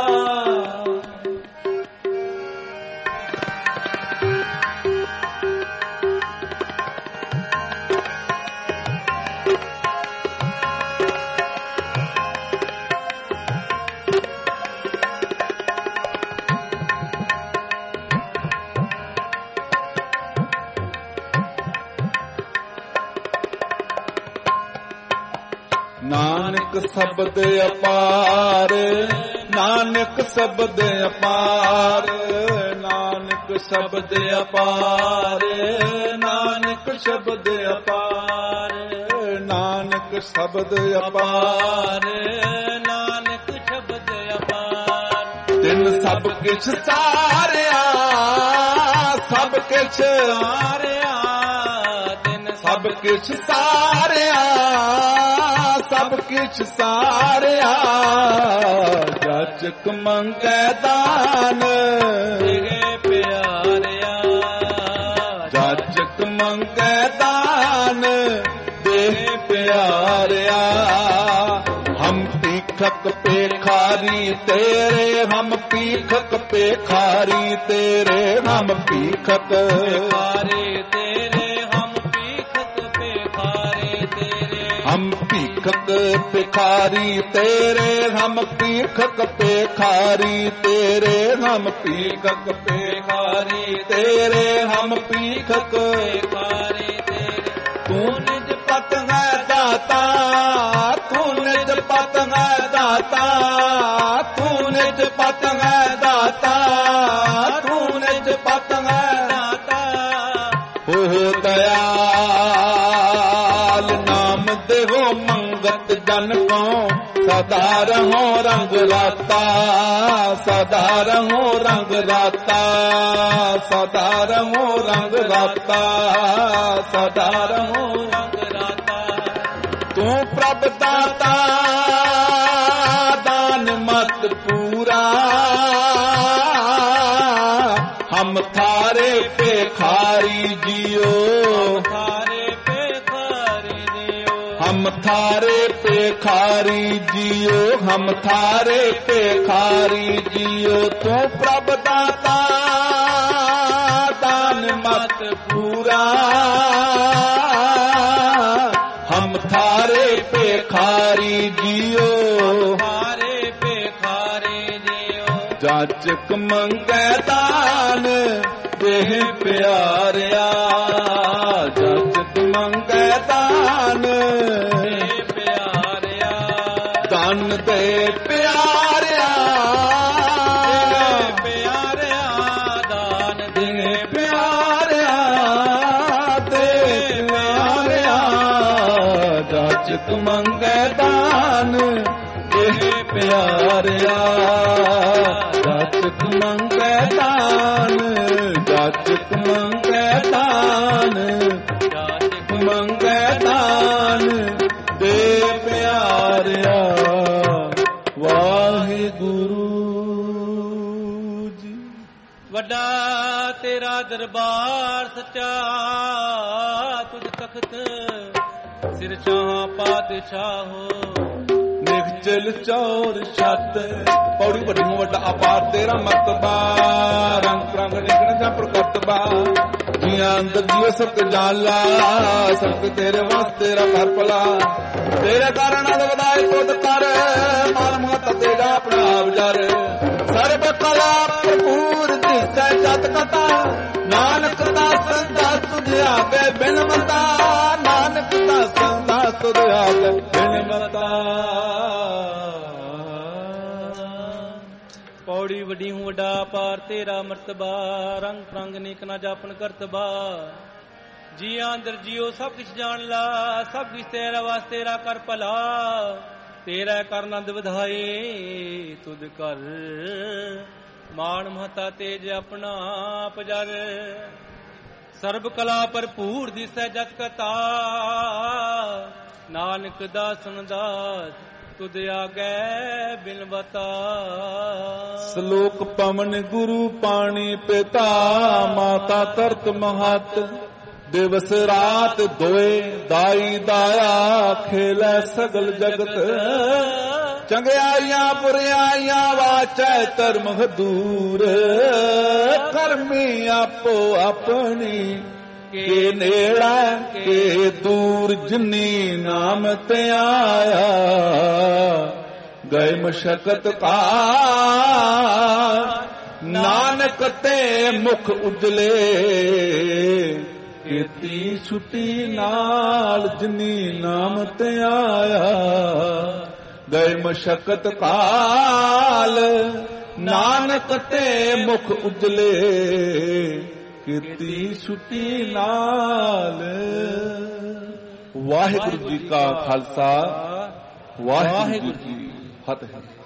ਨਾਨਕ ਸ਼ਬਦ ਅਪਾਰ, ਨਾਨਕ ਸ਼ਬਦ ਅਪਾਰ, ਨਾਨਕ ਸ਼ਬਦ ਅਪਾਰ, ਨਾਨਕ ਸ਼ਬਦ ਅਪਾਰ, ਨਾਨਕ ਸ਼ਬਦ ਅਪਾਰ, ਨਾਨਕ ਸ਼ਬਦ ਅਪਾਰ। ਤਿੰਨ ਸਭ ਕਿਛ ਸਾਰਿਆ, ਸਭ ਕਿਛ ਸਾਰਿਆ, ਤਿੰਨ ਸਭ ਕਿਛ ਸਾਰਿਆ, ਸਭ ਕਿਛ ਸਾਰਿਆ। ਜਾਚਕ ਮੰਗੈ ਦਾਨ ਦੇ ਪਿਆਰਿਆ, ਜਾਚਕ ਮੰਗੈ ਦਾਨ ਦੇ ਪਿਆਰਿਆ। ਹਮ ਪੀਖਕ ਪੇਖਾਰੀ ਤੇਰੇ, ਹਮ ਪੀਖਕ ਪੇਖਾਰੀ ਤੇਰੇ, ਹਮ ਪੀਖਕ ਪੇਖਾਰੇ ਤੇਰੇ, ਹਮ ਪੀਖਕ ਪੇਖਾਰੇ ਤੇਰੇ, ਹਮ ਭੀਖਕ ਭਿਖਾਰੀ ਤੇਰੇ, ਹਮ ਭੀਖਕ ਭਿਖਾਰੀ ਤੇਰੇ, ਹਮ ਭੀਖਕ ਭਿਖਾਰੀ ਤੇਰੇ, ਹਮ ਭੀਖਕ ਪੇਖਾਰੇ ਤੇਰੇ। ਤੂੰ ਨਿਜ ਪਤ ਹੈ ਦਾਤਾ, ਤੂੰ ਨਿਜ ਪਤ ਹੈ ਦਾਤਾ, ਤੂੰ ਨਿਜ ਪਤ ਹੈ ਦਾਤਾ, ਤੂੰ ਨਿਜ ਪਤ ਹੈ ਦਾਤਾ। ਹੋ ਦਇਆਲ ਨਾਮ ਦੇਹੋ ਮੰਗਤ ਜਨ ਕੋ, ਸਦਾ ਰਹੋ ਰੰਗ ਰਾਤਾ, ਸਦਾ ਰਹੋ ਰੰਗ ਰਾਤਾ, ਸਦਾ ਰਹੋ ਰੰਗ ਰਾਤਾ, ਸਦਾ ਰਹੋ ਰੰਗ ਰਾਤਾ। ਤੂੰ ਪ੍ਰਭ ਦਾਤਾ ਦਾਨ ਮਤ ਪੂਰਾ, ਹਮ ਥਾਰੇ ਭੇਖਾਰੀ ਜੀਓ, ਥਾਰੇ ਪੇਖਾਰੀ ਦਿਓ, ਹਮ ਥਾਰੇ ਭੇਖਾਰੀ ਜੀਓ, ਹਮ ਥਾਰੇ ਭੇਖਾਰੀ ਜੀਓ। ਤੂੰ ਪ੍ਰਭ ਦਾਤਾ ਦਾਨ ਮਤ ਪੂਰਾ, ਹਮ ਥਾਰੇ ਭੇਖਾਰੀ ਜੀਓ। ਥਾਰੇ ਪੇਖਾਰੇ ਦਿਓ, ਜਾਚਕ ਮੰਗੈ ਦਾਨ ਦੇਹ ਪਿਆਰਿਆ, ਜਾਚਕ ਮੰਗੈ ਦਾਨ ਦੇ ਪਿਆਰਿਆ, ਦਾਨ ਦੇ ਪਿਆਰਿਆ, ਦੇ ਪਿਆਰਿਆ, ਦਾਨ ਦੇ ਪਿਆਰਿਆ ਦੇ ਪਿਆਰਿਆ। ਜਾਚਕ ਮੰਗੈ ਦਾਨ ਦੇਹ ਪਿਆਰਿਆ, ਜਾਚਕ ਮੰਗੈ ਦਾਨ, ਜਾਚਕ ਮੰਗੈ ਦਾਨ, ਜਾਚਕ ਮੰਗੈ ਦਾਨ ਦੇ ਪਿਆਰਿਆ। ਵਾਹਿਗੁਰੂ ਜੀ। ਵੱਡਾ ਤੇਰਾ ਦਰਬਾਰ ਸੱਚਾ, ਤੁਝ ਤਖਤ ਸਿਰ ਛਾਂ ਪਾਤਸ਼ਾਹੋ। ਨਿਖਚਲ ਚੌਰ ਛੱਤ, ਪੌੜੀ ਵੱਡੀ ਨੂੰ ਵੱਡਾ ਅਪਾਰ ਤੇਰਾ ਮਰਤਬਾ, ਰੰਗ ਰੰਗ ਨਿਕਣ ਦਾ ਪ੍ਰਕਟਬਾ। ਜੀਆਂ ਅੰਦਰ ਜੀਓ ਸਤ ਜਾਲਾ, ਸਤ ਤੇਰੇ ਵਾਸਤੇ ਤੇਰਾ ਘਰ ਭਲਾ। ਤੇਰੇ ਕਾਰਨ ਅਦ ਵਧਾਏ ਤੁਧ ਕਰ, ਮਾਲ ਮਤ ਤੇਰਾ ਆਪਣਾ ਆਵਜਰ। ਸਰਬ ਕਲਾ ਭਰਪੂਰ ਦਿਸੈ ਜਤ ਕਥਾ, ਨਾਨਕ ਦਾ ਸੰਦਾ ਤੁਝ ਆਵੇ ਬਿਨ ਮਤਾ, ਨਾਨਕ ਦਾ ਸੰਦਾ ਤੁਧ ਆਵੇ ਬਿਨ ਮਤਾ। ਪੌੜੀ ਵੱਡੀ ਹੂੰ ਵੱਡਾ ਪਾਰ ਤੇਰਾ ਮਰਤਬਾ, ਰੰਗ ਪ੍ਰੰਗ ਨੇਕ ਨਾ ਜਾਪਨ ਕਰਤਬਾ। ਜੀਆਂ ਅੰਦਰ ਜੀਓ ਸਭ ਕੁਛ ਜਾਣ ਲਾ, ਸਭ ਕੁਛ ਤੇਰਾ ਵਾਸਤੇ ਤੇਰਾ ਕਰ ਭਲਾ, ਤੇਰਾ ਕਰ ਆਨੰਦ ਵਧਾਏ ਤੁਧ ਕਰ, ਮਾਣ ਮਹਤਾ ਤੇਜ ਆਪਣਾ ਪਜਰ, ਸਰਬ ਕਲਾ ਭਰਪੂਰ ਦਿਸੈ ਜਤ ਕਤਾ, ਨਾਨਕ ਦਾਸਨ ਦਾਸ ਤੁਧ ਆਗੈ ਬਿਨਵਤਾ। ਸ਼ਲੋਕ ਪਵਨ ਗੁਰੂ ਪਾਣੀ ਪਿਤਾ, ਮਾਤਾ ਤਰਤ ਮਹਤ, ਦਿਵਸ ਰਾਤ ਦੋਏ ਦਾਈ ਦਾਇਆ, ਖੇਲੇ ਸਗਲ ਜਗਤ, ਚੰਗਿਆਈਆਂ ਬੁਰਿਆਈਆਂ ਵਾਚੈ ਧਰਮ ਹਦੂਰ, ਕਰਮੀ ਆਪੋ ਆਪਣੀ ਕੇ ਨੇੜਾ ਕੇ ਦੂਰ, ਜਿਨੀ ਨਾਮ ਤੇ ਆਇਆ ਗਏ ਮਸ਼ਕਤ ਕਾ, ਨਾਨਕ ਤੇ ਮੁਖ ਉਜਲੇ, ਕੀਤੀ ਛੁੱਟੀ ਨਾਲ ਜਿਨੀ ਨਾਮ ਤੇ ਆਇਆ ਗਏ ਮਸ਼ਕਤ ਕਾਲ, ਨਾਨਕ ਤੇ ਮੁਖ ਉਜਲੇ, ਕੀਤੀ ਛੁੱਟੀ ਨਾਲ। ਵਾਹਿਗੁਰੂ ਜੀ ਕਾ ਖਾਲਸਾ, ਵਾਹਿਗੁਰੂ ਜੀ ਕੀ ਫਤਿਹ।